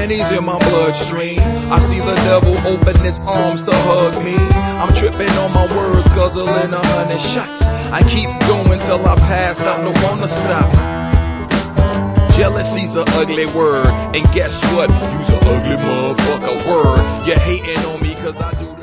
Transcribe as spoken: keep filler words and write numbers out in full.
Henny's in my bloodstream. I see the devil open his arms to hug me. I'm tripping on my words, guzzling a hundred shots. I keep going till I pass out, no wanna stop. Jealousy's an ugly word, and guess what? You's an ugly motherfucker word. You're hating on me cause I do